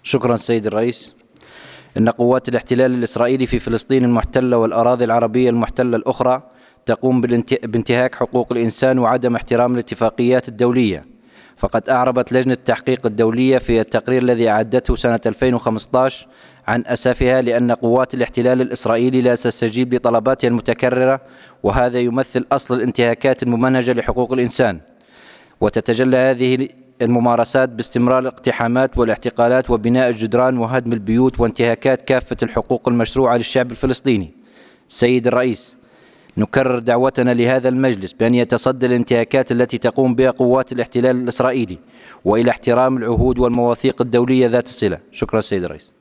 شكرا سيد الرئيس. إن قوات الاحتلال الإسرائيلي في فلسطين المحتلة والأراضي العربية المحتلة الأخرى تقوم بانتهاك حقوق الإنسان وعدم احترام الاتفاقيات الدولية. فقد أعربت لجنة التحقيق الدولية في التقرير الذي أعدته سنة 2015 عن أسفها لأن قوات الاحتلال الإسرائيلي لا تستجيب لطلباتها المتكررة، وهذا يمثل أصل الانتهاكات الممنهجة لحقوق الإنسان. وتتجلى هذه الممارسات باستمرار الاقتحامات والاعتقالات وبناء الجدران وهدم البيوت وانتهاكات كافة الحقوق المشروعة للشعب الفلسطيني. سيد الرئيس، نكرر دعوتنا لهذا المجلس بأن يتصدى الانتهاكات التي تقوم بها قوات الاحتلال الإسرائيلي وإلى احترام العهود والمواثيق الدولية ذات الصلة. شكرا سيد الرئيس.